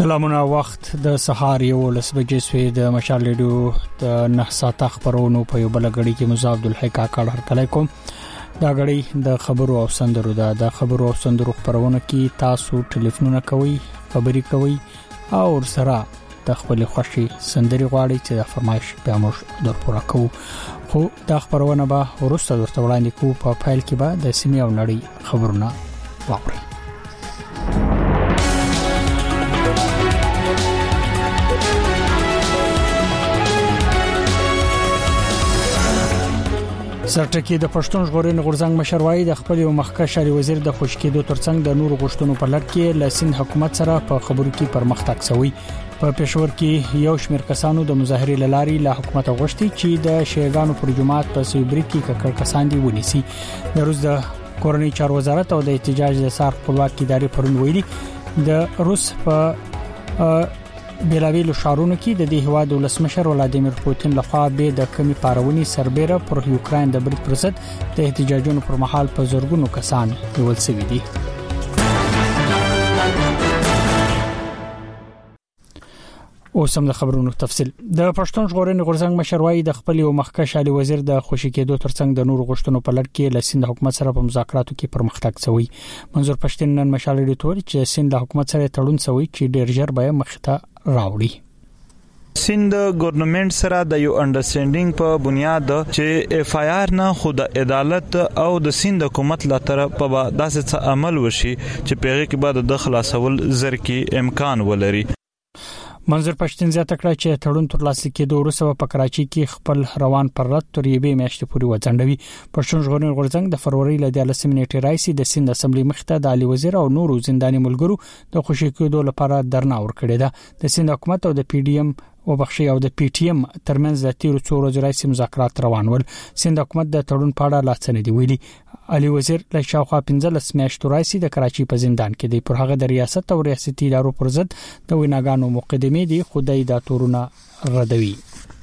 سلامونه وخت د سهار 11 بجې سوی د مشال ریډیو د 9 ساعت خبرونو په یو بل غړي کې مزه عبدالحی کاکړ هرکلی کوم. دا غړي د خبرو او سندرو د خبرو او سندرو خبرونه کې تاسو ټلیفونونه کوي، خبري کوي او سره د خپل خوشي سندري غواړي چې د فرمایش په موږ در پوره کوو. خو دا خبرونه به ورسته ورته وړاندې کوو په فایل کې به د سیمې او نړۍ خبرونه واوري. سرټکی د پښتون ژغورنې غورځنګ مشروعي د خپل یو مخکښ شاري وزیر د خوشکېدو ترڅنګ د نورو غشتونو په لړ کې له سند حکومت سره په خبرو کې پرمختګ شوی. په پېښور کې یو شمېر کسانو د مظاهرې لاري له حکومت غوښتي چې د شیګانو پر جماعت په سوبري کې ککړ کسان دی ونیسي. د روس د کورنۍ چارو وزارت او د احتجاج د سار خپلواک ادارې پرون ویلي د روس په بیلاویلو شهرونو کې د دې هواد ولسمشر ولادیمیر پوتین لخوا به د کمی پارونی سربېره پر یوکرين د برید پر ضد د احتجاجونو پر مهال په زورګونو کسان نیول شوي دي. اوس هم د خبرونو تفصیل. د پښتون ژغورنې غورځنګ مشروعي د خپل یو مخکښ شاري وزیر د خوشی کېدو ترڅنګ د نورو غشتونو په لړ کې له سند حکومت سره په مذاکراتو کې پرمختګ شوی. منظور پښتين نن مشال ډیټور چې سند حکومت سره تړون شوی چې ډیر ژر به مخته راوړي. سند ګورنمنت سره د یو انډرسټانډینګ په بنیاد چې اف آی آر نه خود عدالت او د سند حکومت لا طرف په داسې عمل وشي چې پیغه کې بعد د خلاصول زر کې امکان ولري. منظور پښتين زیاته کړه چې تړون تر لاسلیک کېدو وروسته په کراچي کې خپل روان پر رد تر یبه میاشتې پورې وځنډوي. پښتون ژغورنې غورځنګ د فروری له 13 نیټې راځي د سند اسمبلی مخته د علي وزیر او نورو زنداني ملګرو د خوشی کېدو لپاره درنه ور کړی ده. د سند حکومت او د پی ډی ایم او بخشي او د پی ټی ایم ترمنځ د تیر څو ورځې راځي مذاکرات روان ول. سند حکومت د تړون په اړه لاڅنې دی ویلي. علي وزیر له شاوخوا 15 میاشتو راځي د کراچي په زندان کې دی. پر هغه د ریاست او ریاستي ادارو پر ضد د ویناګانو مقدمې دي خدای د تورونه ردوي.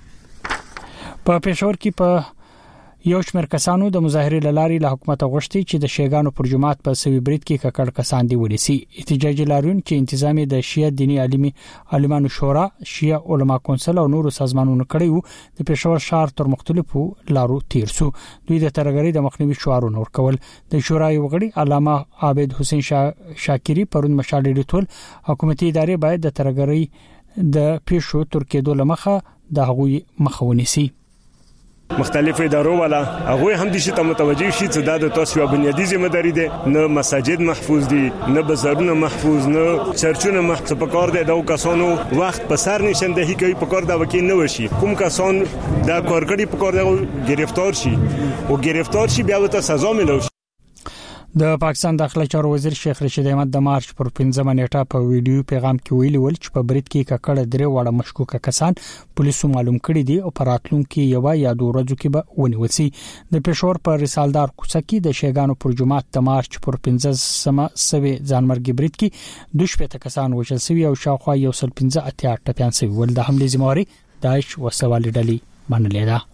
په پېښور کې په یو شمېر کسانو د مظاهرې لاري له حکومت غوښتي چې د شیګانو پر جماعت په سوي برید کې ککړ کسان دی ونیسي. احتجاجي لاریون چې تنظیم د شیعه دیني عالمانو شورا، شیعه علما کونسل او نورو سازمانونو کړي وو د پېښور شهر تر مختلفو لارو تیر سو. دوی د ترګری د مخنیوي شعارونه ورکول. د شورا یو غړي علامه عابد حسین شاکری پرون مشال ډیټول حکومتي ادارې باید د ترګری د پیښو تر کېدو لمخه د هغوی مخاوني سي. مختلف ادارو والا هغه هم د شي ته متوجي شي چې د تاسو بنیادی ذمہ داری ده. نه مساجد محفوظ دي، نه بازارونه محفوظ، نه چرچونه محفوظ. په کار ده د کسانو وخت په سر نشندهي کوي، په کار دا وکیل نه وشي. کوم کسان دا کارګړي په کار ده گرفتار شي او گرفتار شي بیا وته سزا ملو شي. د پاکستان داخلي چارو وزیر شیخ رشید احمد د مارچ پر 15 نیټه په ویډیو پیغام کې ویلي ول چې په برید کې ککړه درې وړه مشکوکه کسان پولیسو معلوم کړي دي او په راتلونکو یو یا دوه ورځو کې به ونیول شي. د پېښور په رسالدار کوڅه کې د شیګانو پر جماعت د مارچ پر 15 سوي ځانمرګي برید کې 2 کسان وژل شوي او شاوخوا 115 ټپيان شوي ول. د حمله ذمہواری داعش وسوالي ډلې منلې ده.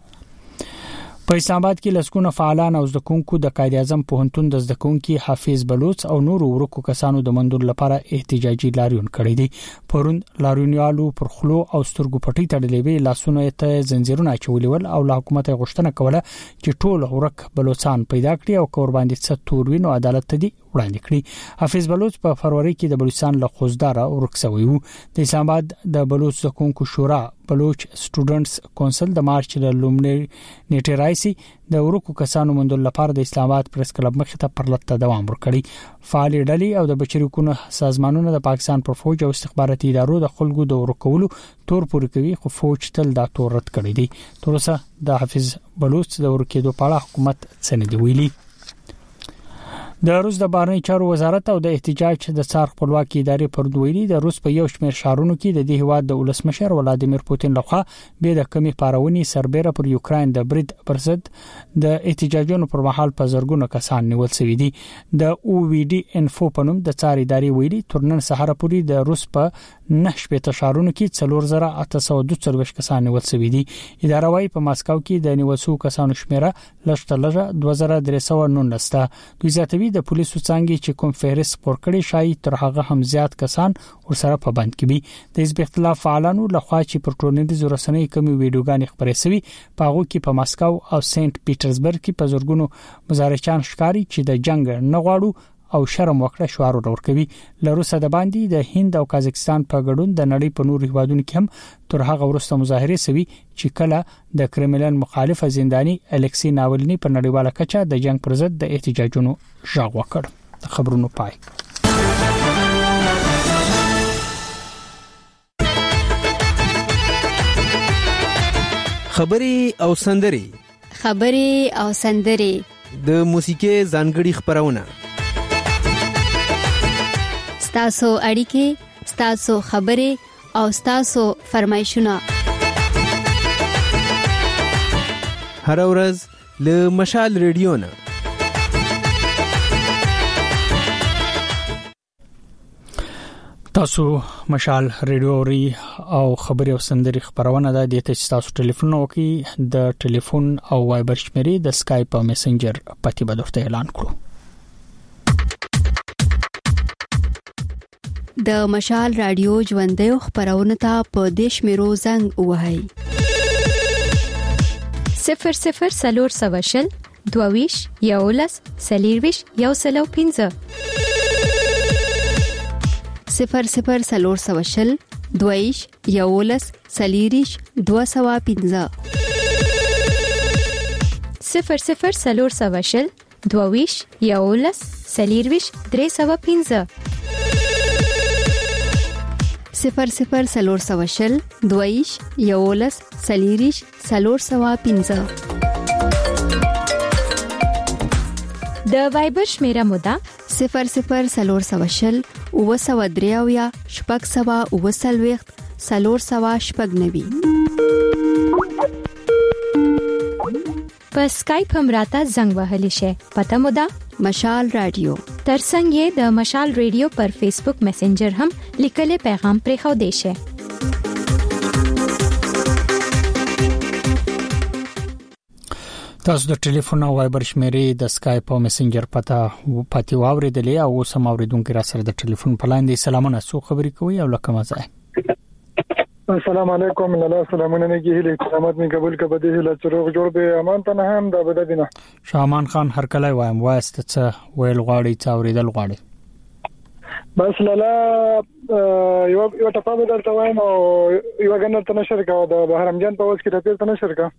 په اسلام آباد کې لسکونه فعالان او زدکونکو د قائد اعظم پوهنتون د زدکونکو حافظ بلوچ او نورو ورکو کسانو د منډور لپاره احتجاجي لاریون کړی دي. پرون لاریونیالو پر خلو او سترګو پټي تړلې وی، لاسونه ته زنجیرونه چولې ول او له حکومت غوښتنه کوله چې ټول ورک بلوچستان پیدا کړي او کور باندې څه توروینو عدالت ته دي وړاندې کړي. حافظ بلوچ په فروری کې د بلوچستان له خوزدار ورکسوي وو. د اسلام آباد د بلوچ زدکونکو شورا بلوچ سټوډنټس کونسل د مارچ له لومړۍ نیټې راځي د ورکو کسانو مندل لپاره د اسلام آباد پریس کلب مخې ته پرلط دوام ورکړي. فعال ډلې او د بشري حقوقو سازمانونو د پاکستان پر فوج او استخباراتي ادارو د خلکو د ورکولو تور پورې کوي، خو فوج تل دا تور رد کړی دی. تر اوسه د حافظ بلوچ د ورکېدو په اړه حکومت څه نه دی ویلي. د روس د بهرنی چارو وزارت او د احتجاج د څار خپلواکي ادارې پر دویلي د روس په یو شمېر شهرونو کې د دې هواد د ولسمشر ولادیمیر پوتین لخوا به د کمی پارونی سربېره پر یوکرين د برید پر ضد د احتجاجونو پر مهال په زرګونو کسان نیول شوي دي. د او وی ډي انفو په نوم د څار ادارې ویلي تر نن سهار پورې د روس په 9 شهرونو کې 4842 کسان نیول شوي دي. اداره وايي په ماسکو کې د نیول شوو کسانو شمیره لږ 2319 ده. دوی زیاتوي د پولیسو څنګه چې کوم فهرست خپور کړي شای تر هغه هم زیات کسان ورسره په بند کې وي د حزب اختلاف فعالانو لخوا چې پر ټولنیزو رسنیو کومې ویډیوګانې خبرې شوي په هغه کې په ماسکو او سنت پیټرزبرګ کې په زورګونو مظاهرچان ښکاری چې د جنگ نه غواړو او شرم وکړه شعار ورکوي له روسه د باندې د هند او قازقستان په ګډون د نړۍ په نورو هیوادونو کې هم تر هغه وروسته مظاهره شوي چې کله د کرملن مخالف زنداني الکسی ناولني په نړیواله کچه د جنگ پر ضد د احتجاجونو ژغ وکړ د خبرونو پای خبري او سندري د موسیقي ځانګړي خبرونه ستاسو اړیکې ستاسو خبرې او ستاسو فرمایشونه هر ورځ له مشال ریډیو نه تاسو مشال ریډیو ری او خبري او سندري خبرونه د دې ته تاسو ټلیفون وکي د ټلیفون او وایبر شمیرې د اسکایپ او میسنجر پتی به درته اعلان کړو د مشال رادیو ژوندې خبرونه ته په دیش میرو زنګ وهاي 00 سلور سواشل دوویش یولس سلیرویش یوسلو 15 00 سلور سواشل دوویش یولس سلیریش 215 00 سلور سواشل دوویش یولس سلیرویش 315 00 سلور سواشل دویش یولس سلیریش سلور سوا 15 د وایبر شمیره مودا 00 سلور سواشل او سوا دریاویا شپږ سوا او سلويخت سلور سوا شپږ نوي په اسکایپ هم راته زنګ وهلی شي پته مودا مشال رادیو ترڅنګ د مشال ریډیو پر فیسبوک میسنجر هم لیکلي پیغام پرې خو دی شي تاسو د ټلیفون او وایبر شمیرې د اسکایپ او میسنجر پتی واوریدلې او سم اوریدونکو را سره د ټلیفون په لاندې سلامونه سو خبرې کوي او لکه مزه السلام علیکم الله سلامونه نه کیږي احترامات می قبول کبه دې له چروغ جوړ به امان ته نه هم د بددینه شامان خان هر کله وایم واسط څه ویل غواړي څا اوریدل غواړي بس لاله یو ټپه بدلته وایم او یو غنر ته نشر کا د بهرمجان په وڅ کې د پیل ته نشر کا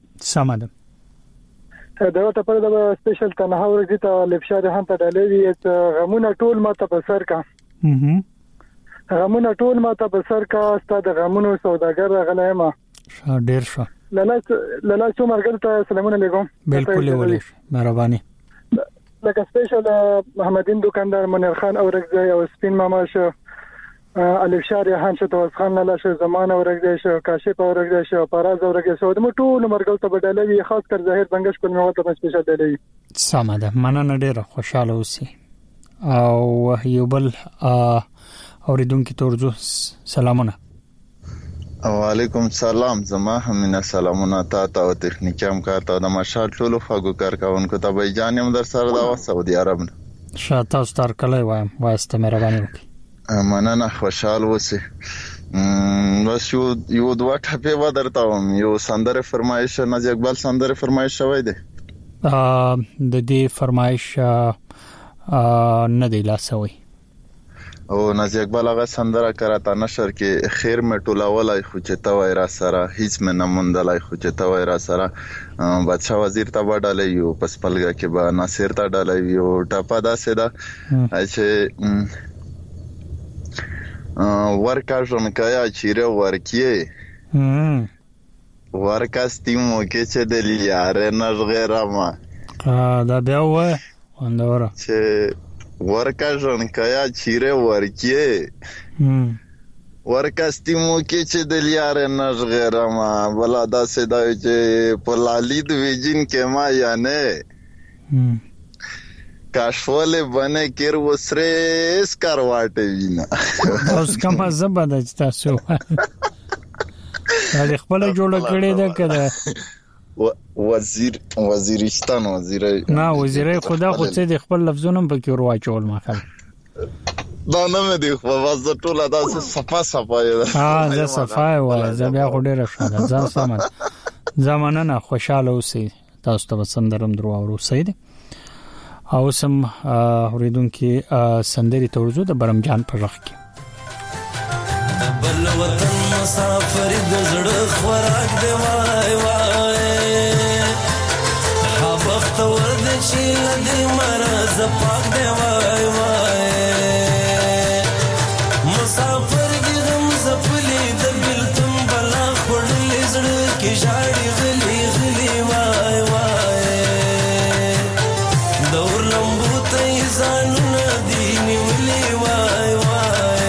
سماده دا ټپه د سپیشل تنها ورګی ته لپشاد هم ته ډلې غمونه ټول ماته په سر کا غمونه ټول ماته په سر کا ستاسو د غمونو سوداګر غلاما ډیر شو لاله څو مرګ ته سلامونه علیکم بالکل ولې مهرباني لکه سپیشل محمدین دکاندار منیر خان اورګزی او سپین ماما شو الف شاری هم شته خان لاله شو زمانه اورګزی شو کاشف اورګزی شو پراز اورګزی شو د ټول مرګ ته بدلوي خاص کر ظاهر بنگش کول مو ته سپیشل دی سماده مننه ډیره خوشاله اوسئ او یو بل اوریدونکو تورجو سلامونه وعلیکم سلام زما همینه سلامونه تا او تخنیکم کارته د مشال ټولو خواږو کارکونکو ته به جانم در سره دا سعودي عرب شاته ستار کله وایم واسطه مهرباني وکړئ مننه خوشاله اوسئ بس یو دوه ټپه و درته یو سندره فرمایش نازي اقبال سندره فرمایش شوی دی د دې فرمایش نه دی لاسوي او نازي اقبال هغه سندره کراته نشر کې خیر مې ټولولای خو چې تا وای را سره هیڅ مې نه مونډلای خو چې تا وای را سره بادشاہ وزیر ته وډالې یو پس پلګه کې با ناصر ته ډالې یو ټپا داسې دا چې ورکا ژوند کیا چیرې ورکیه ورکا ستیمو کې چې د لیاره نش غیره ما دا بیا وای وندوره چې ورکا ژوند کیا چیرې ورکیه ورکا ستیمو کې چې د لیاره نش غیره ما بلا داسې دا چې په لالید ویجین کې ما یا نه کاشوله بنه کیر وسریس کارواټه وینا اوس کوم زبده تاسو دا خپل جوړ کړی دا کړه وزیرستان نه وزیرای خدا خو څه د خپل لفظونه په کې ورواچول ماخل دا نه مې دی خو واز ټول دا صفه زه صفه وای زه بیا خو ډیر شاده ځان سم زمانه نه خوشاله اوسئ تاسو ته سندرم درو او سید او سم اوریدونکو سندري تورزو د برمجان په رخ کې بل وطن مسافر د زړه خوراک دی وای وای ها بخت ورد چې لدی مرز پاک دی وای وای مسافر دې غم زپلی د بلتم بلا خړلې زړه کې جاړي غلي غلي وای وای دور لمبو ته ځان ندی نیولې وای وای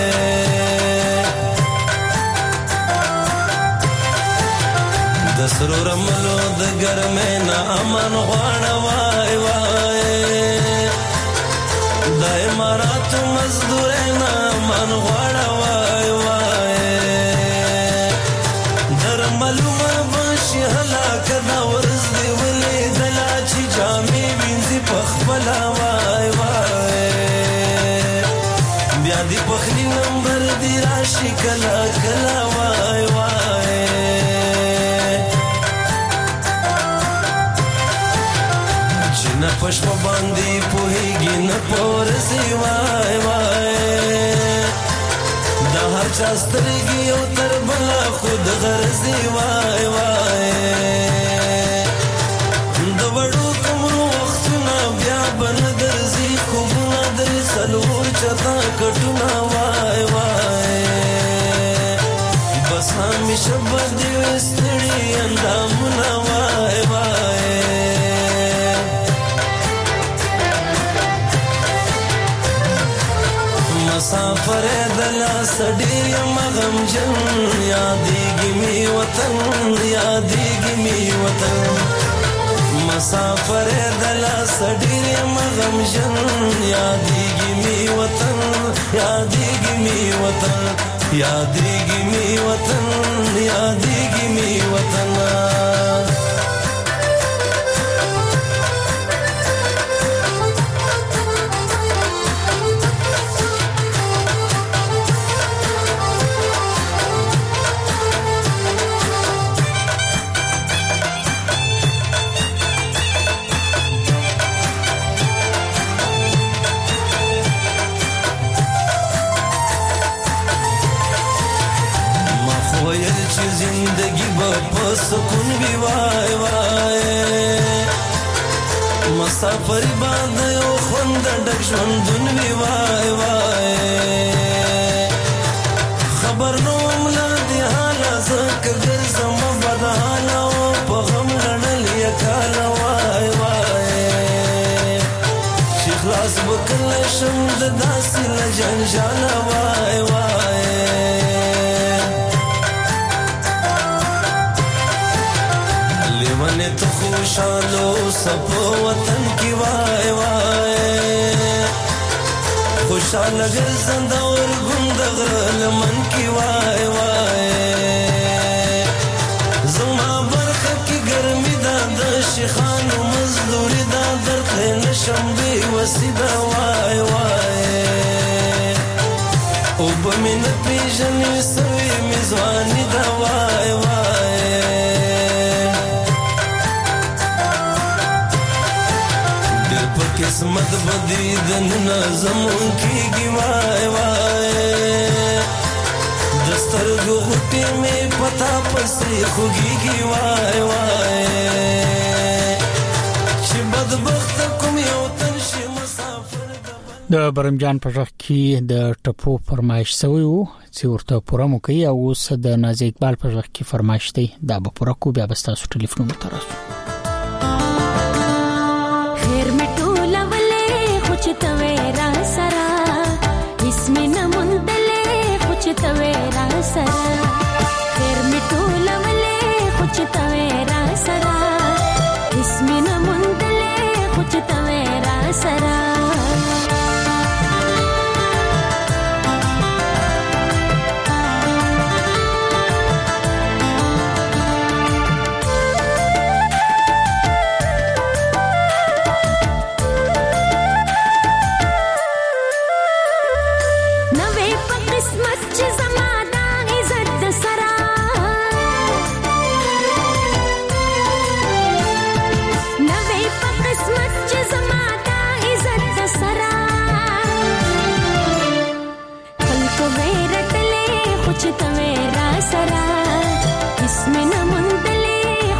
د سرور ملو د ګرمه نه امن غواړه وای وای د امارات مزدور نه امن غواړه وای وای در معلومه بشي هلاک دا ورځ دی ولې دلا چې جامې وینځي پخپلا وای وای بیا دی پخلی نمبر دی راشي کلا کلا وای وای نه پښپ باندې پوهیږي نه پورسي وای وای د هر چا سترګي او تر بلا خود غرزي وای وای د وړو کومو وختونه بیا بن درځي خوبونه در سلور چتا کټونه وای وای بس همیشه باندې وستړي اندامونه وای وای مسافر دلا سډیر مغم جن یادېږي می وطن یادېږي می وطن مسافر دلا سډیر مغم جن یادېږي می وطن یادېږي می وطن یادېږي می وطن یادېږي می وطن زندگی با سکون بی وای وای مسافری باندې او خوند ډک ژوندون بی وای وای خبر نو ملا دی حالا زکه ګرځم بدحال او په غم لړل یکال وای وای شیخ لاس وکړل شم د داسې لجنجال وای وای لیوانه تو خوشالو سپو وطن کی وای وای خوشال گرزند اور گندغر لمن کی وای وای زما برخه کی گرمی دا د شیخانو مزدوری دا درته نشم بی وسیدا وای وای او بمینت پیژنې سوی میزوانی دا وای وای قسمت بدی دن نظمون کی وای وای دستر گو غٹی میں پتا پسی خوگی کی وای وای چی بدبخت کم یو تنشی مسافر د برمجان په ځخ کې د ټپو فرمایش سوی وو چې ورته پوره مو کوي او اوس د نازي اقبال په ځخ کې فرمایش دی دا به پوره کو بیا بس تاسو ټلیفون تراسو تویرا سرا اسمه نمندله خوچ تویرا سرا خیر میټوله ولې خوچ تویرا سرا اسمه نمندله خوچ تویرا سرا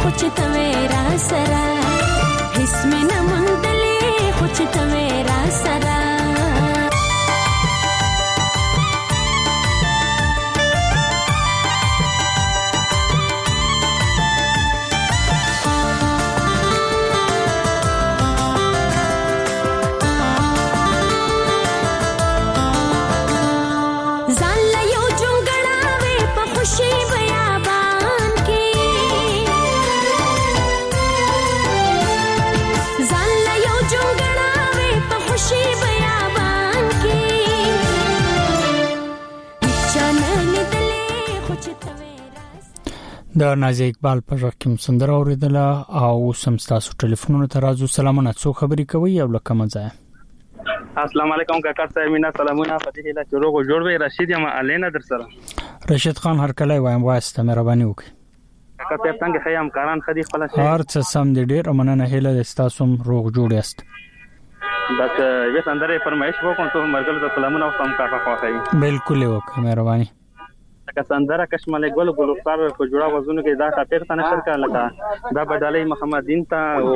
خو چې توې را سره هیڅ مې نه موندلې خو چې توې را سره د نازي اقبال په رقم سندره اوریدله او سم تاسو ټلیفونونو ته راځو. سلامونه، څو خبرې کوي او لکه مزه. السلام علیکم کاکا صاحب، مینا سلامونه. فتح الله چروغ جوړ وي. رشید یم الینا در سره. رشید خان هر کله وایم واسطه مهرباني وکړئ. کاکا صاحب څنګه خیام کاران خدي خپل شي هر څه سم دي، ډیر مننه. هله د تاسو روغ جوړ یاست. بس یو سندره فرمایش وکړم ته مرګل ته سلامونه او سم کاکا خوښي. بالکل وکړه مهرباني. که سندره کشمله ګل ګلوستار په جوړه وزونه کې دا ټاپیر ته نشر کړه لکه دا بدالي محمد دین ته او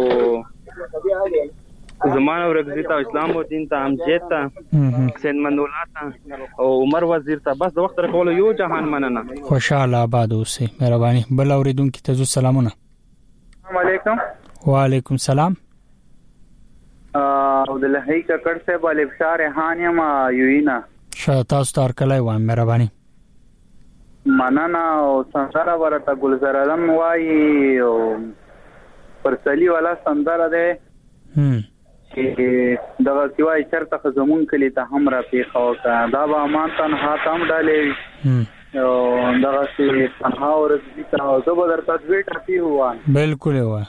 زمانه ورغزي ته اسلام الدین ته امجد ته حسین منولا ته او عمر وزیر ته بس د وخت راکول یو جهان مننه. خوشاله آباد اوسئ مهرباني. بل اوریدونکو ته سلامونه. السلام علیکم. وعلیکم السلام. عبد الله ککړ صاحب الفشار هانیم یوینا شاته ستار کله وایم مهرباني. مننه او سندره ورته ګلزار علم وایي او پرسلی والا سندره ده چې دغه سیوای چرته زمون کلی ته هم را پیښو کا دا به مان تنها تام ډالې او دغه سی تنها ورځي ته زبردست تدوی ټاپی هوا. بالکل هوا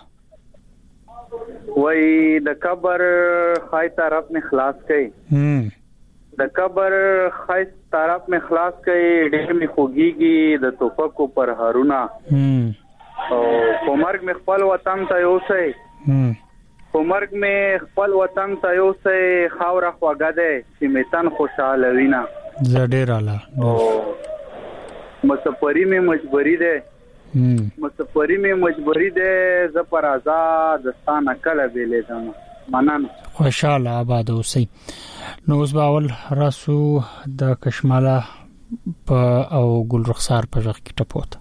وای د قبر خای طرف میں خلاص کئ د قبر خای طرف میں خلاص کئ ډېر می خوږیږي د توپکو پر هارونه او په مرګ می خپل وطن ته یوسئ په مرګ می خپل وطن ته یوسئ خاور خواګه ده چې میتن خوشاله وینا زړه رااله مسافری می مجبوری ده مسافری می مجبوری ده ز پر آزاد ستانه کله بیلې ده منن. خوشاله آباد اوسئ. نو اوس باول راسو د کشماله په او ګل رخسار په ځخ کې ټپوت.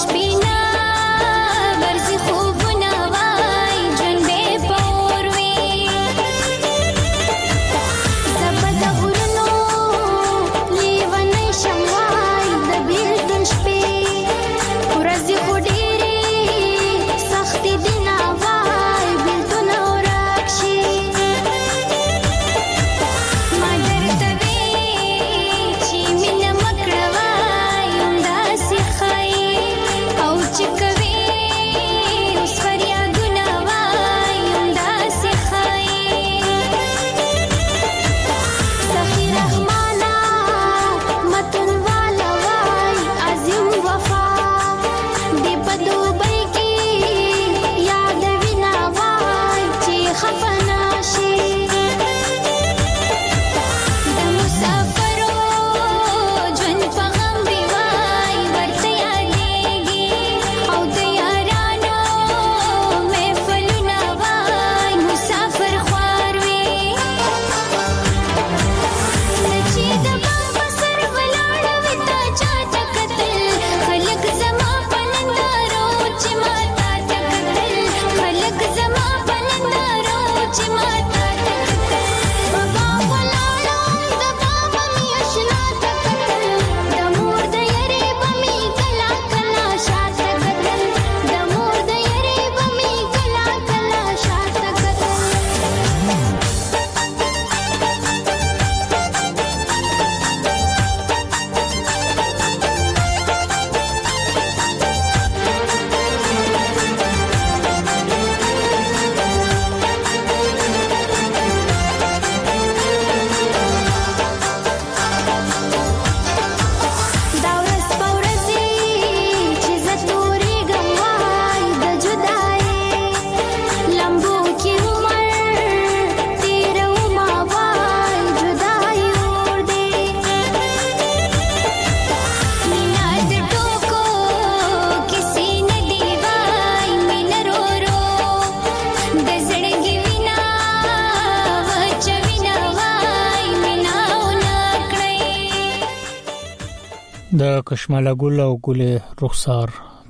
د کشماله ګل او ګل رخسار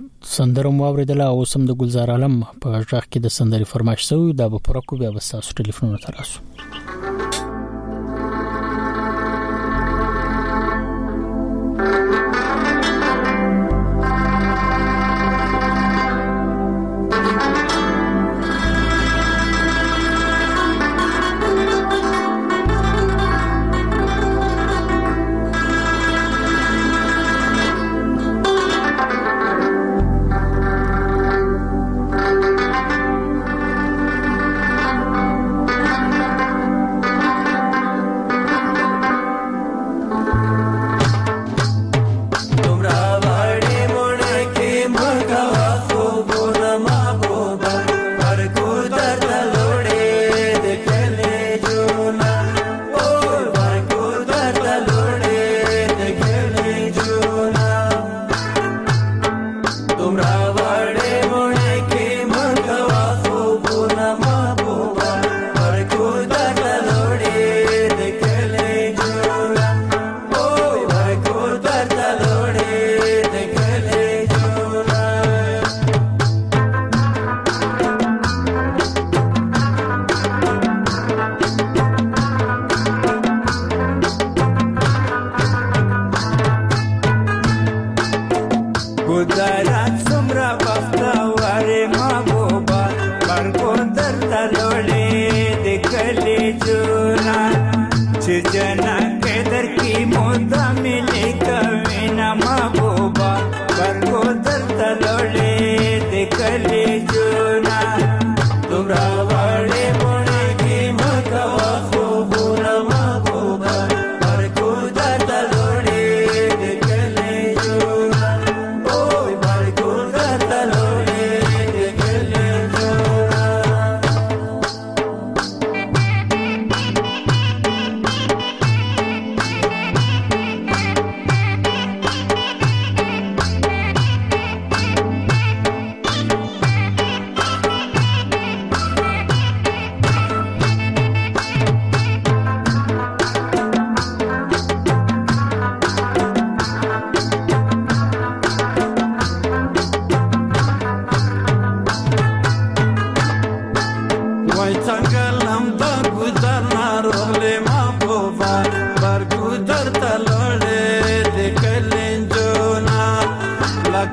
سندره مو اوریدله او سم د ګلزار عالم په ځخ کې د سندري فرمایش سوی دا به پوره کو بیا به تاسو ټلیفون تراسو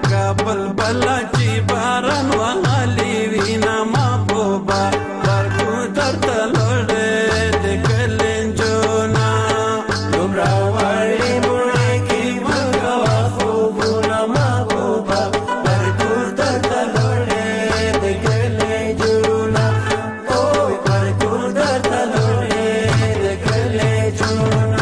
لکه بلبل چې باران وهلی وینا محبوبه برګو درته لوړې د کلنجونه دومره وړې بوڼې کې مه کوه خوبونه محبوبه برګو درته لوړې د کلنجونه اوی برګو درته لوړې د کلنجونه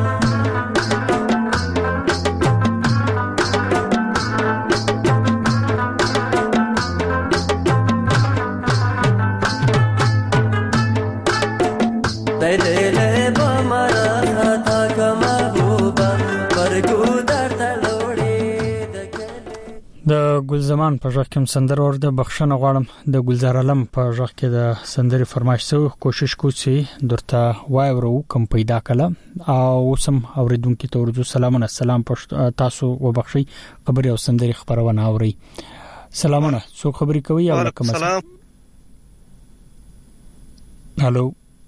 د ګلزمان په ژغ کې سندر ورده بخښنه غواړم د ګلزار علم په ژغ کې د سندري فرمایش سو کوشش کوڅي درته وایو کم پیدا کړه او سم اوریدونکو ته ورجو سلامونه سلام تاسو وبخښي خبري او سندري خبرونه اوري سلامونه څو خبري کوي او کوم سلام هالو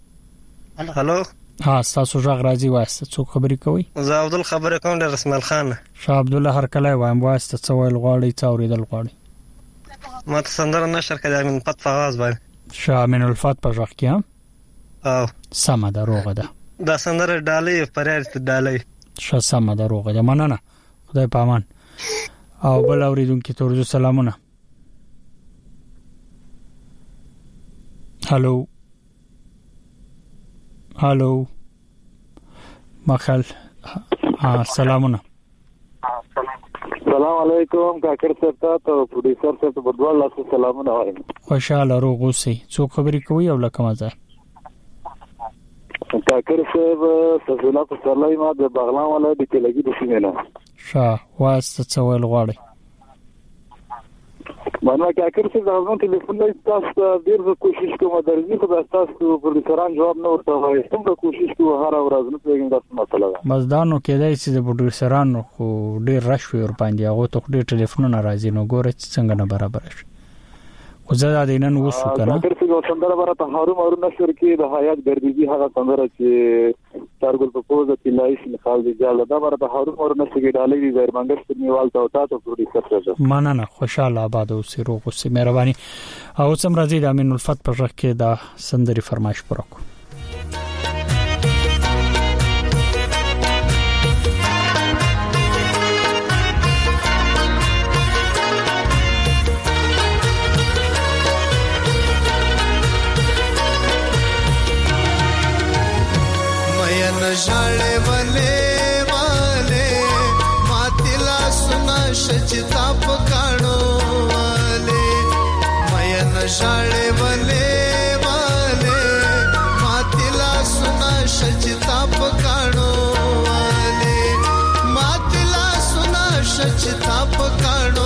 ها تاسو ژغ راځي واسطه څو خبري کوي زه عبدل خبره کوم د رسمل خان شاه عبد الله هر کله وایم واسطه څو ویل غواړي څو ریدل غواړي ما ته سندره نشر کړه من پد فواز باندې شاه من الفات په ژغ کې او سم ده روغه ده دا سندره ډالۍ پرېړ ډالۍ شاه سم ده روغه ده مننه خدای پامان او بل اوریدونکو ته ورجو سلامونه هالو مخال سلامونه السلام علیکم کاکر صاحب ته پروډوسر صاحب ته بدوال الله سلامونه وایم خوشاله روغ اوسئ څو خبرې کوي او لکه مزه کاکر صاحب سزولا په سرلای ما د بغلان ولایت د کلګي د سیمه شاه واسطه څو ویل غواړي مانه کاکر صاحب د غوښتنې ټلیفون نه تاسو ډیر کوشش کوم درځي خو تاسو پروډوسران جواب نه ورته وایي څنګه کوشش کوو هر ورځ نه پیګم تاسو مسله ده مزدانو کېدای چې د پروډوسرانو خو ډیر رش وي ور باندې هغه ته ډیر ټلیفونونه راځي نو ګوره څنګه نه برابر شي خو زه دا دینن وسو کنه کاکر صاحب سندره برته هارو نشر کې د حیات ګردیږي هغه سندره چې تارګل په پوزه کې لایش نخال دی جاله دا برته هارو نشر کې ډالې دي زیر منګش نیوال ته تاسو پروډوسر سره مننه خوشاله آباد او سیروغ او مهرباني او سم راځي د امین الفت په ژغ کې دا سندري فرمایش پرکو ژړې ولې ماتلا سنا شچتا پکانو والے مین ژړې ولې ماتلا سنا شچتا پکانو والے ماتلا سنا شچتا پکانو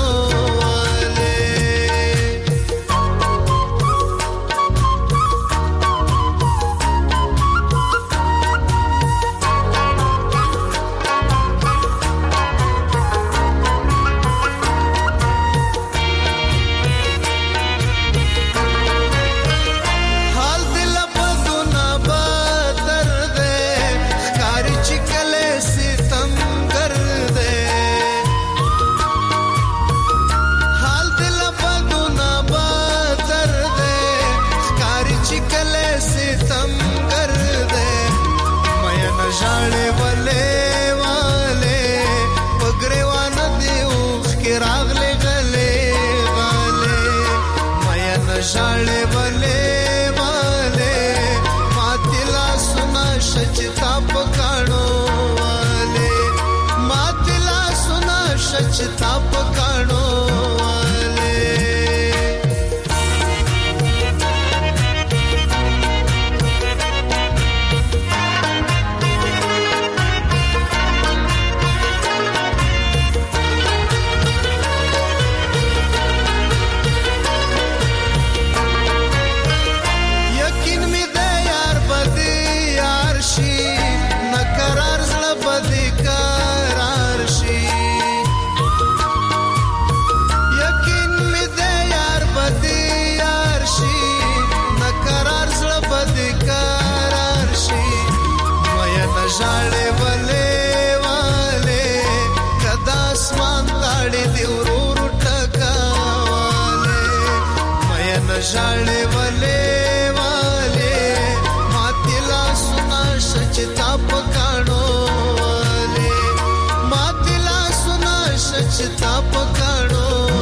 نژړې ولې والے ماتلا سنا شچتا پکانو والے ماتلا سنا شچتا پکانو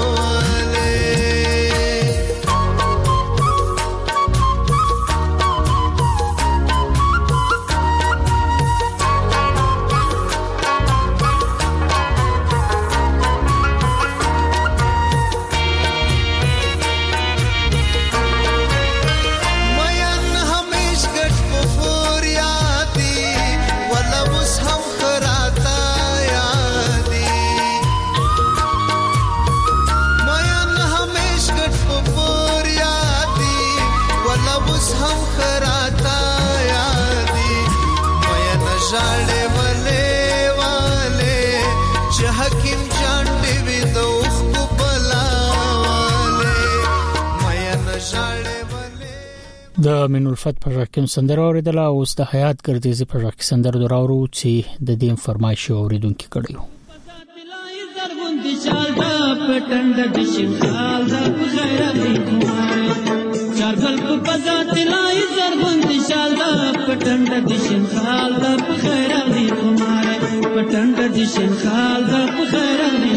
د من الفت په رقم سندره اوریدل او اوس د حیات ګردیزي په رقم سندره دراورو چې د دین فرمایش اوریدونکو کړیو پټند د شمال د خیر دی چارګل په پزات لای زربند شال د پټند د شمال د خیر دی پټند د شمال د خیر دی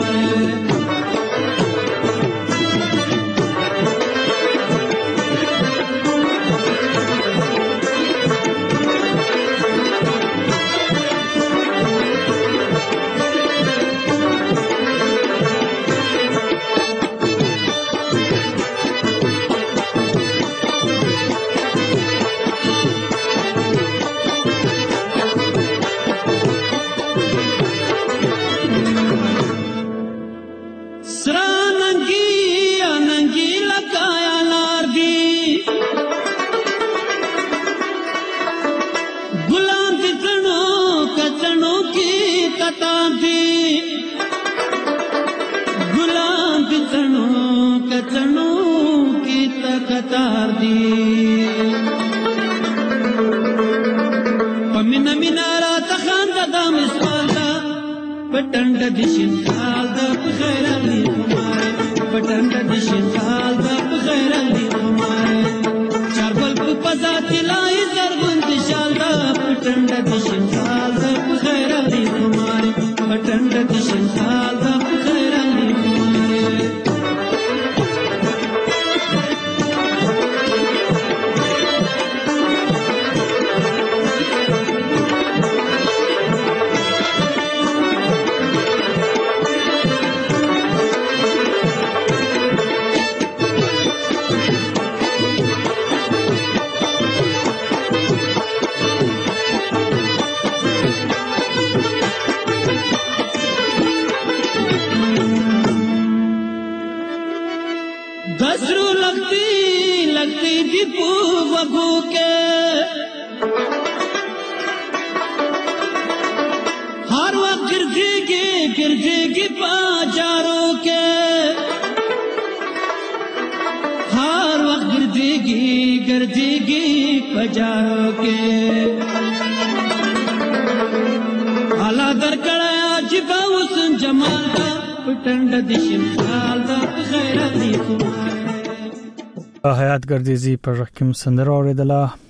حیات ګردیزي په رقم سندره اوریدل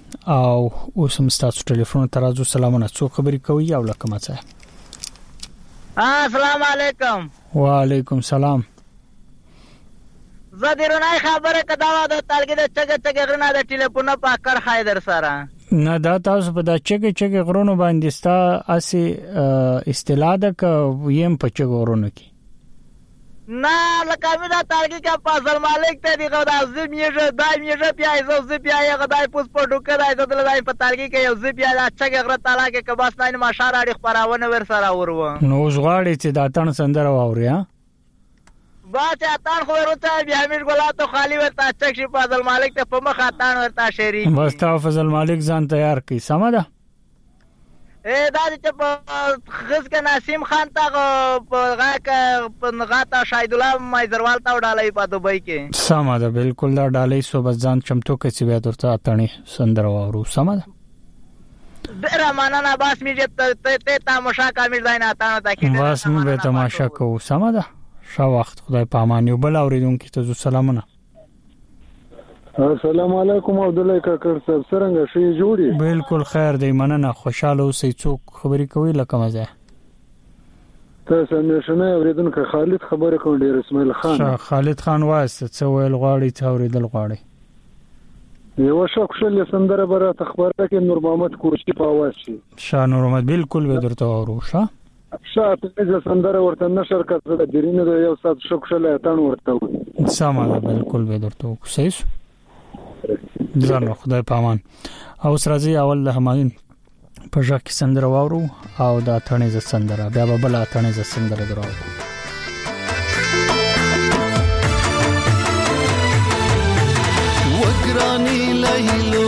او اوس هم تاسو ټلیفون ترازو سلامونه څو خبرې کوي او لکه ماته السلام علیکم وعلیکم سلام زديرونای خبره کداوه د تلګي د چګ غرنا د ټلیفون په کار حیدر سره نه دا تاسو په د چګ غرونو باندې ستا اسی استلاده ک ویم په چګ غرونو کې نه لکه مې دا تلګي کا فضل مالک ته دی غو د زمیجه دایمیجه پیایزو زپیای غدای پوس په ډوکه دای د لای په تلګي کې یو زپیای د چګ غره تعالی کې کباس نه ما شارې خبرونه ور سره ورو نو زغاړي چې دا تن سندره واوریا با چې اتان خو ورته بیا امیر ګلاتو خالی ورته چک شي فضل مالک ته په مخ اتان ورته شری بس تا فضل مالک ځان تیار کی سمده دا چې په خز کې نسیم خان تا په غاتا شاهد الله مایزروال تا وډالای په دوبۍ کې سمده بالکل دا ډالۍ سو بس ځان چمتو کې چې بیا درته اتنی سندره واورو سمده ډیر مننه باس میږي ته تماشا کامل ځای نه اتانه تا کې بس مو به تماشا کوو سمده شا وخت خدای پامانیو بل اوریدونکو ته سلامونه السلام علیکم عبد الله کاکړ صاحب څنګه شي جوړي بالکل خیر دی مننه خوشاله اوسئ څوک خبرې کوي لکه مزه تاسو نشنه اوریدونکو خالد خبره کوم ډیر اسماعیل خان خالد خان واسه څه ویل غواړي ته اوریدل غواړي یو شک شل سندره برات خبره کې نور محمد کوشي په आवाज شي شاه نور محمد بالکل به درته وروشه شاته سندره ورته نشر کړه د درینه د یو سات شک شل اتان ورته سمه بالکل به درته کوشش ځان خدای پامان او سرازي اول د هماین په ځکه سندره واورو او دا اتنې ز سندره بیا به بل اتنې ز سندره درو وګرانی لایلو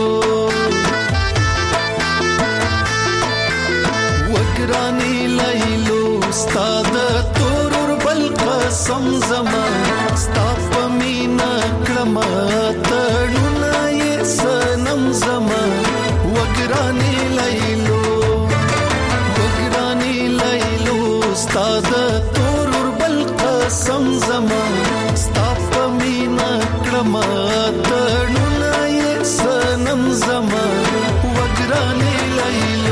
وګرانی لایلو استاد تورور بل قسم زما ستاپ مینا کلمه تړونه یې سنم زما وګرانی لایلو وګرانی لایلو استاد تورور بل قسم زما ستاپ مینا کلمه تړونه یې سنم زما وګرانی لایلو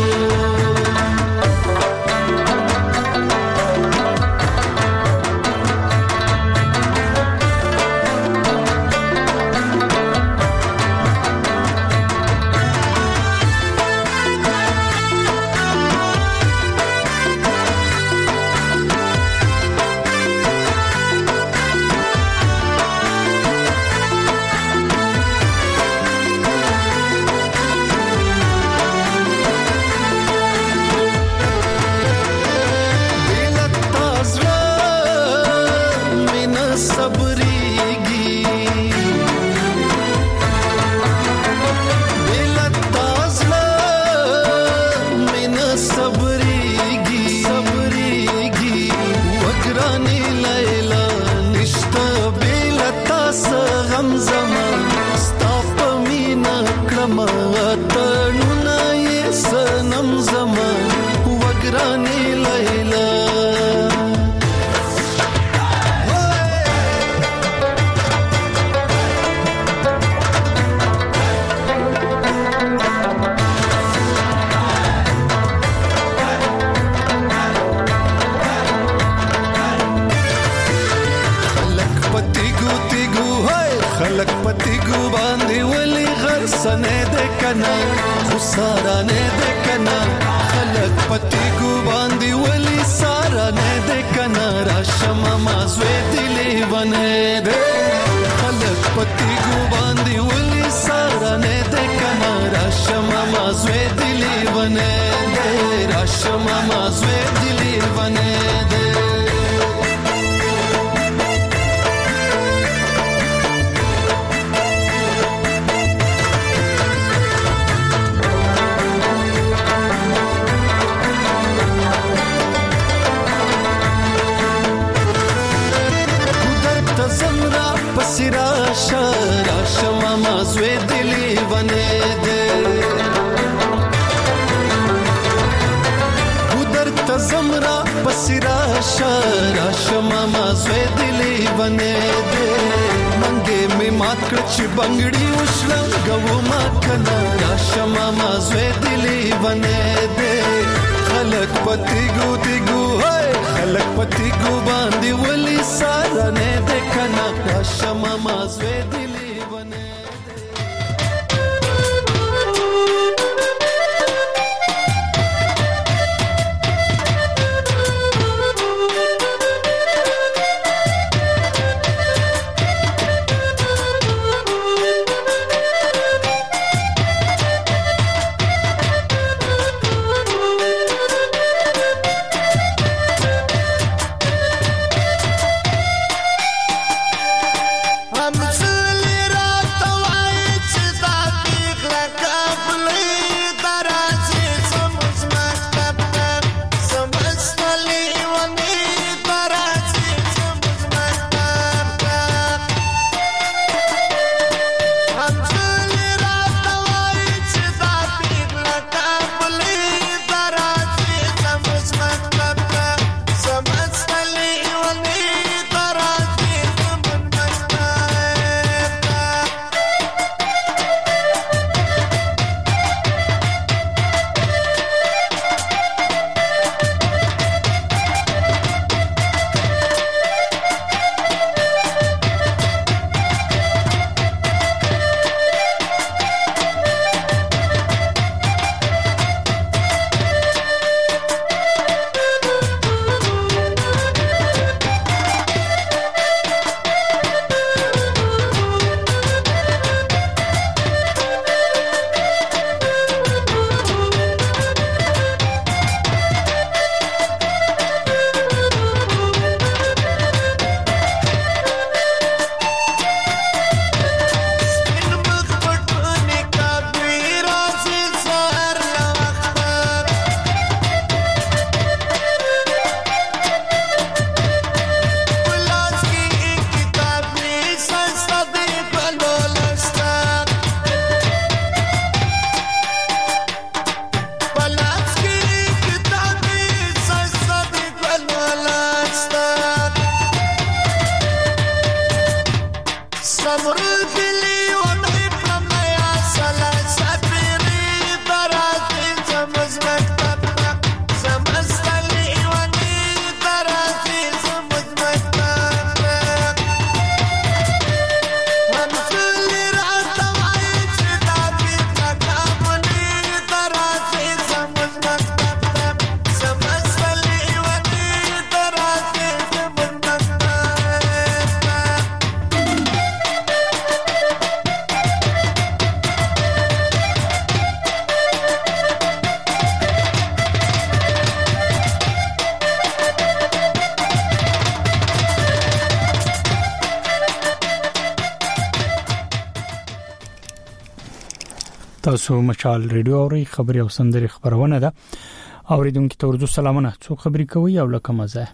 تاسو مشال ریډیو اوري خبري او سندري خبرونه ده اوریدونکو ته ورځو سلامونه څو خبري کوي او لکه مزه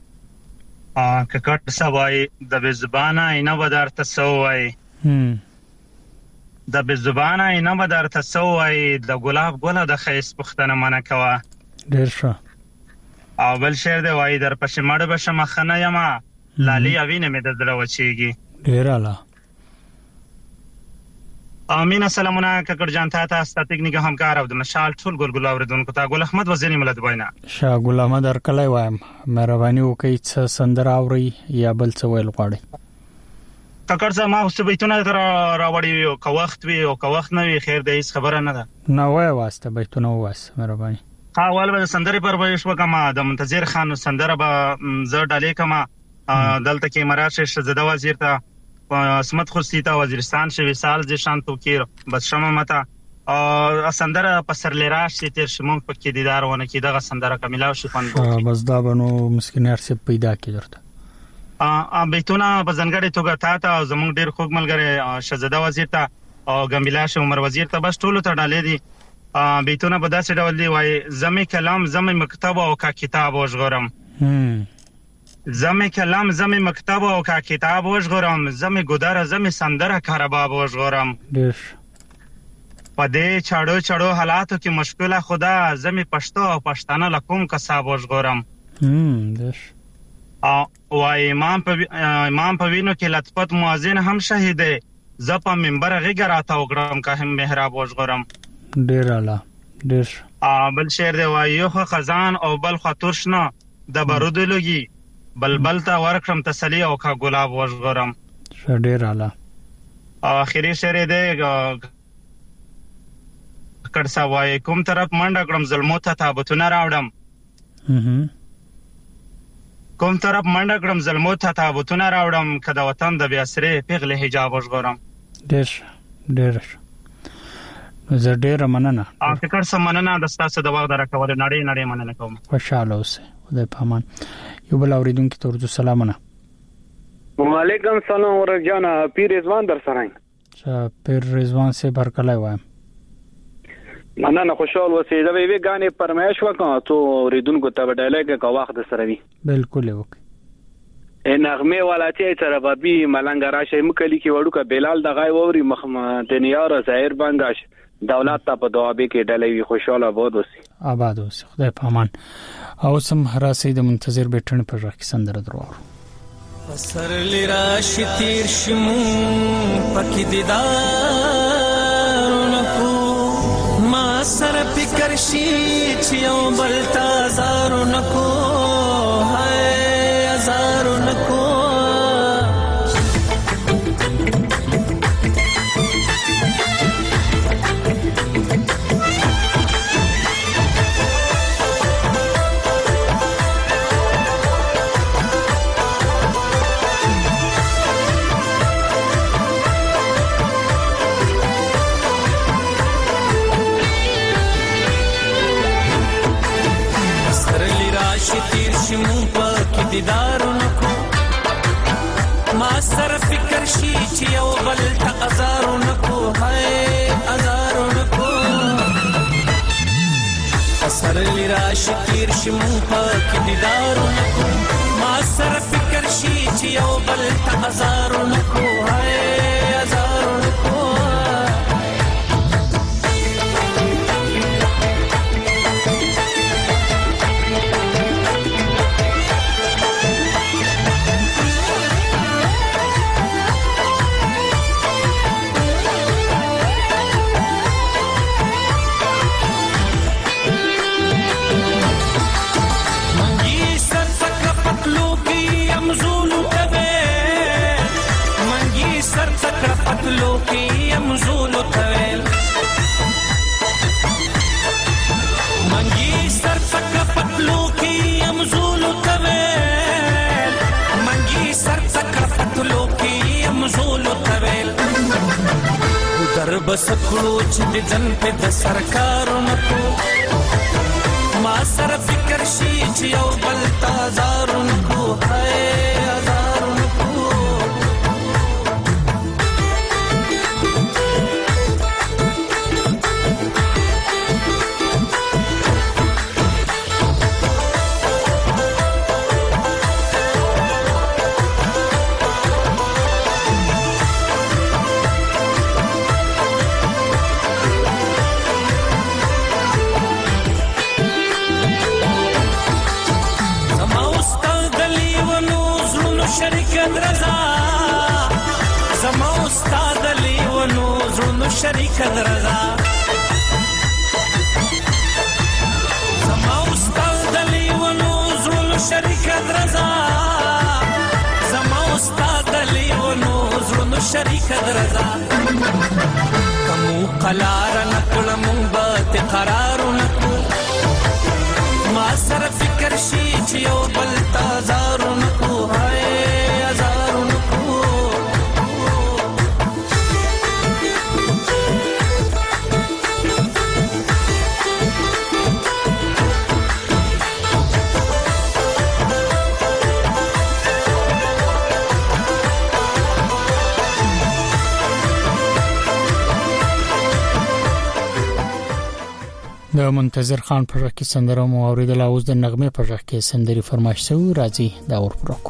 ککټ سوای د بزبانه اینه بدر تسوي د بزبانه اینه بدر تسوي د ګلاب ګله د خیس پختنه منه کوا ډیر ښه او بل شعر دی وای در پښه مړ بشه مخنه یما لالي اوینه مې د دل وچیږي ډیر اعلی امین سلامونه ککړ جان ته ستاتیکنیک همکار او د مشال ټول ګلګل اوریدونکو ته ګل احمد وزیری ملت وینا شاه ګل احمد ارکلای وایم مهرباني وکړئ څه سندره اوري یا بل څه ویل غواړي ککړ زما اوس بیتونه راوړی او کو وخت وی او کو وخت نه وی خیر د هیڅ خبره نه ده نه وای واسطه بیتونه واسه مهرباني اول به سندره پر ویش وکما د منتظر خان سندره به زړه ډالې کما دلته کې مراشه شزده وزیر ته اسمت خوستی تا وزیرستان شوی سال ز شانتو کیر بس شمه متا او سندره پسر لراش تیر شمون پکې دیدار ونه کې دغه سندره کاملا شو خوند بس دا بنو مسکینر سي پیدا کیدرته بیتونه په ځنګړې توګه تا زموږ ډیر خوږ ملګری شزده وزیر ته او ګمبلاش عمر وزیر ته بس ټولو ته ډالې دي بیتونه په داسې ډول دی وای زمي کلام زمي مکتب او کا کتاب وژغورم زمي کلام زمي مکتب او کا کتاب وژغورم زمي ګودره زمي سندره کارباب وژغورم دیش پدې چاړو چاړو حالاتو کې مشکله خدا زمي پښتو او پښتانه لکوم کساب وژغورم دیش وای امام په وینو کې لطفت مؤذن هم شهید دی زپا منبر غیګراته وګړم که هم محراب وژغورم ډیر اعلی ډیر بل شعر دی وای یو خزان او بل خطرشنه د بارود لګي بلبل ته ورکړم تسلی او کا ګلاب وژغورم ډیر اعلی اخیری شعر دی کړه سوای کوم طرف منډه کړم ظلمو ته تابوتونه راوړم کوم طرف منډه کړم ظلمو ته تابوتونه راوړم کله وطن د بیا سره پیغله حجاب وژغورم ډیر زه ډیر مننه فکر سم مننه د تاسو د وخت درکول نړۍ مننه کوم خوشاله اوسئ خدای پامان یو بل اوریدونکو ته ورته سلامونه وعلیکم سلام ورجانا پیر رضوان در سره چا پیر رضوان سے برکلای وایم مننه خوشاله اوسئ دا وی غانې پرمایش وکړه تو اوریدونکو ته ډایلګ کا وخت سره وی بالکل وک نغمه ولاتی تر بابي ملنګ راشه مکلی کې وړو کا بلال د غای ووري مخمتنیار ظاهر بنگاش دولت ته په دعابه کې ډلې خوشاله آباد اوسئ آباد اوسئ خدای پامان او سم راسي د منتظر بیٹن پر راکې سندره درو سر لرا شتیر شمو پکې دیدار نکو ما سر فکر شي چې یو بل تازار نکو هاي ازار نکو دیدارو نکو ما سر فکر شي چې یو بل ته ازارو نکو هاي ازارو نکو سر لرا شکیر شمو پاک دیدارو نکو ما سر فکر شي چې یو بل ته ازارو نکو هاي ازارو نکو کمزولو تویل در بس کړو چې د جن په د سرکارو نکو ما سره فکر شي چې یو بل تازارو نکو هاي هزارو نکو شریک درزا زما استاد دلی ونو زول شریک درزا زما استاد دلی ونو زول شریک درزا کمو قلار نکل منبت قرار نکو ما سر فکر شي چې یو بل تازارو نکو هاي هزارو نکو د منتظر خان پر کې سندره مو اوریدل اوس د نغمه پر کې سندري فرمایش سو راځي دا اور پروکو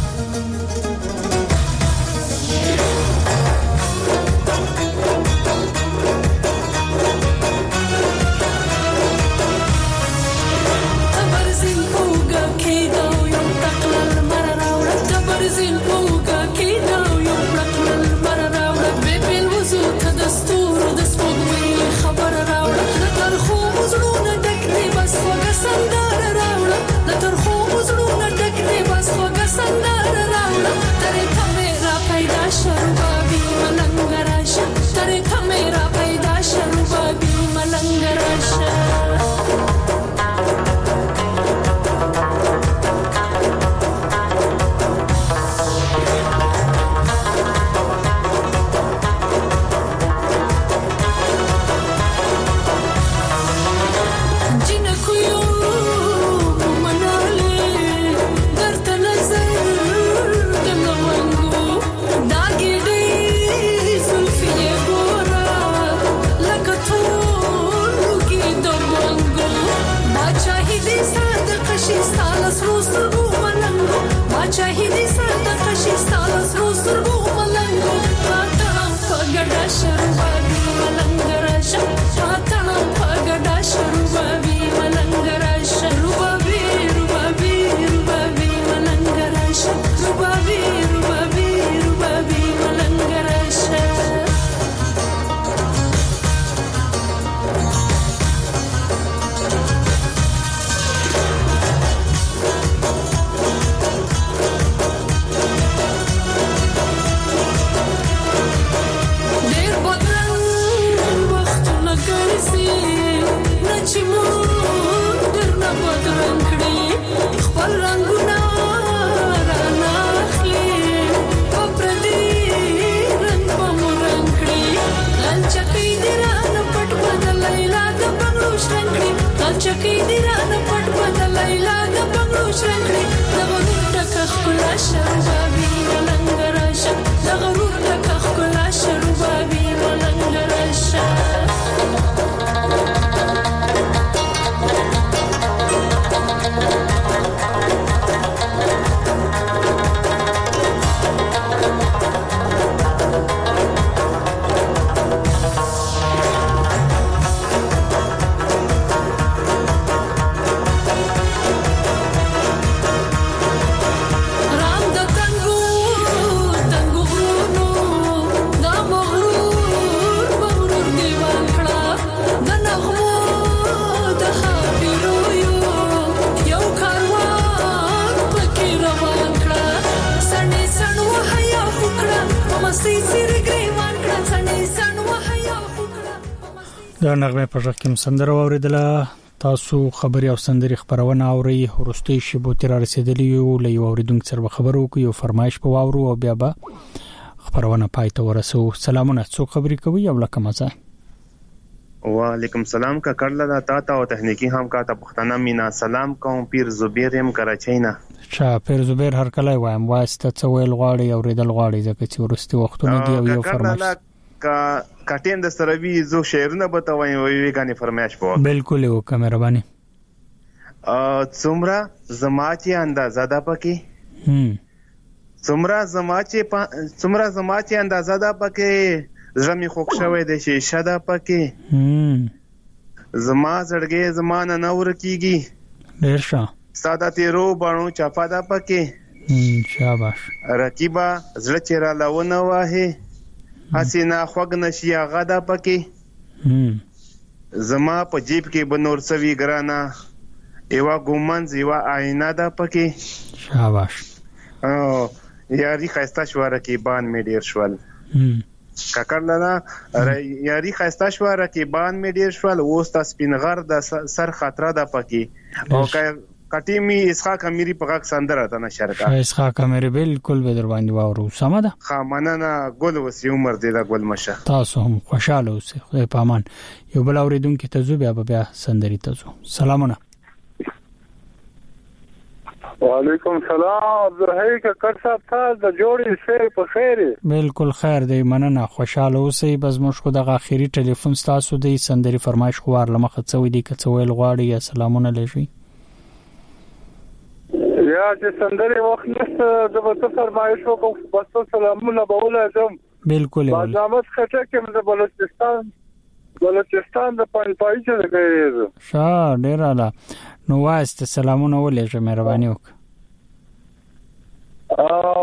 دا نغمه په ځکه کوم سندره اوریدل تاسو خبري او سندري خبرونه اوري ورستي شبو تر رسیدلی یو له اوریدونکو سره خبرو کوي او فرمایش په واورو او بیا به خبرونه پای ته ورسو. سلامونه، څو خبرې کوي او لکه مزه. وعلیکم سلام کا کړل دا تا او تخنیکی هم کا ته پښتنه مینا سلام کوم پیر زبیر هم کراچۍ نه. پیر زبیر هر کله وایم واسطه څو ویل غواړي او ریدل غواړي ځکه چې ورستي وختونه دی او یو فرمایش کا ټیم د سروي زو شعرونه بتوي وی غاني فرمایش په بالکل یو مهرباني. څومره زما چې اندازه ده پکې څومره زما چې اندازه ده پکې زمي خوښ شوی د شیشه ده پکې زما زړګي زمانه نور کیږي ډیر ښه ساده تیرو بانو چپا ده پکې شاباش رقیبا زړه چیرې لاونه واه حسینا خوګ نشي غدا پکې زما په جیب کې بنور سوي ګرانا ایوا ګومنز ایوا آینه ده پکې شاباش یاري خاستا شو رقیبان می ډیر شول کاکړلنا یاري خاستا شو رقیبان می ډیر شول اوس تاسو سپینغر د سر خطر ده پکې او کټیمی اسحاق امیری په غاک سندره ته نشر کا اسحاق امیری بالکل به در باندې واورو سم ده خامنه ګل وسی عمر دې دا ګل مشه تاسو هم خوشاله اوسئ خدای پامان. یو بل اوریدونکو ته زو بیا سندري ته زو. سلامونه. وعلیکم سلام عبدالحی کا کړ صاحب تاسو د جوړې سیر په خیر بالکل خیر دی مننه خوشاله اوسئ. بس موږ خو د اخیری ټلیفون تاسو د سندري فرمایش خوار لمخه څوي دي کڅویل غواړي یا سلامونه لشي یا چې سندري وخت نشته د وڅ فرمایش وکم بس سلامونه بوله زم بالکل بازامت خټه کې د بلوچستان د پنځپای چې کوي شا ډیر اعلی نو واسطه سلامونه ولې مهرباني وک او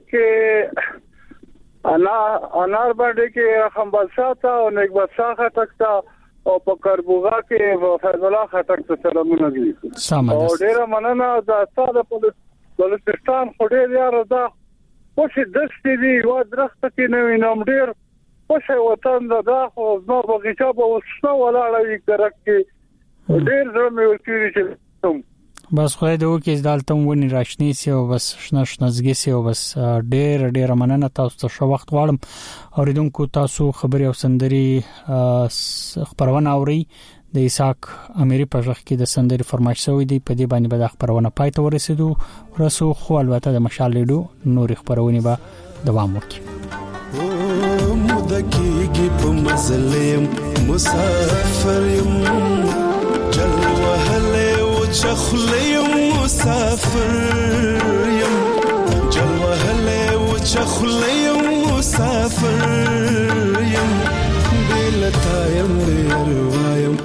کرکه انار باندې کې خمبلساته او نګبساخه تکتا او په کربوغا کې فیض الله خټک ته سلامونه دي او ډیر مننه دا ستاسو په بلوچستان خوري یار دا اوسې دستې دی و درخت کې نو وینم ډیر اوسې وطن دا خو نو بغیچا به وسنه ولاړی کرکه ډیر زموږ ورکیږي چې بس خو دې وکیز دالته ونی راشنی سی او بس شنزګی سی او بس ډیر مننه تاسو ته شو وخت غواړم اوریدونکو تاسو خبري او سندري خبرونه اوري د اسحاق امیری په ځخ کې د سندري فرمایش شوی دی په دې باندې به د خبرونه پای ته ورسېدو خو البته د مشال لیډو نور خبرونه به دوام وکړي مودکیږي په مظلم مسافر يم جلوه هله چخلیم مسافر یم جلوه هله و چخلیم مسافر یم بلتایم بیروایم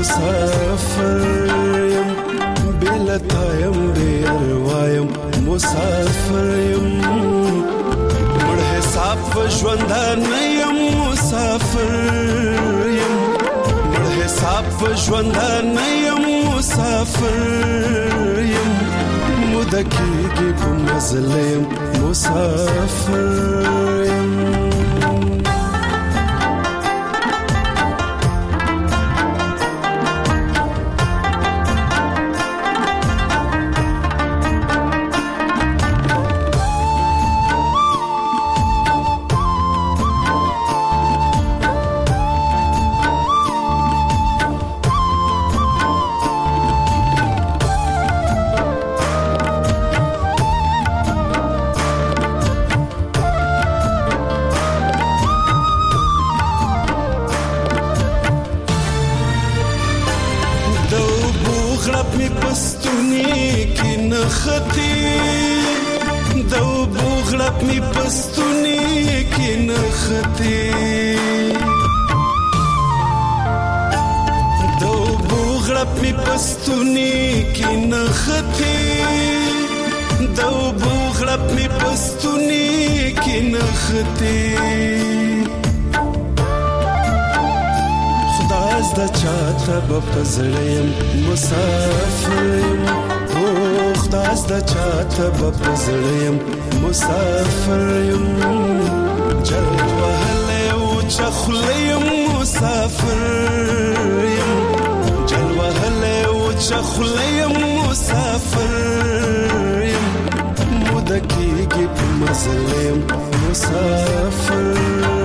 مسافر یم بلتایم بیروایم مسافر یم مړ حساب ژوندان یم مسافر یم مړ حساب ژوندان یم مسافر یم مدکیږي په مظلم مسافر یم پزړیم مسافر یم او خداس د چاته پزړیم مسافر یم جلوه هله او چخلیم مسافر یم جلوه هله او چخلیم مسافر یم مودکیږي په مظلم مسافر